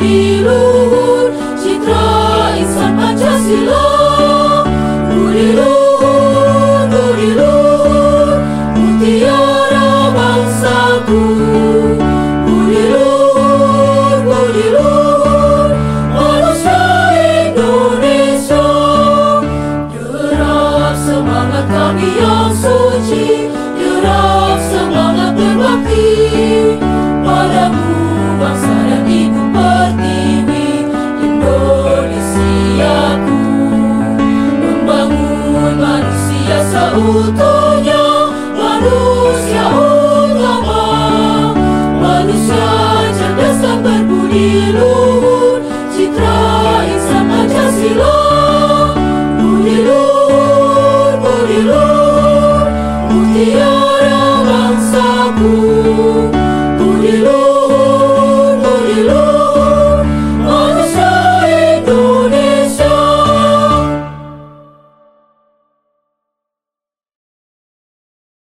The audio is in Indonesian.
budi luhur, citra insan Pancasila. Budi luhur, mutiara bangsaku. Budi luhur, manusia Indonesia. Derap semangat kami yang suci, derap semangat berbakti padamu bangsa dan ibu pertiwi Indonesiaku. Membangun manusia seutuhnya, manusia utama, manusia cerdas dan berbudi luhur.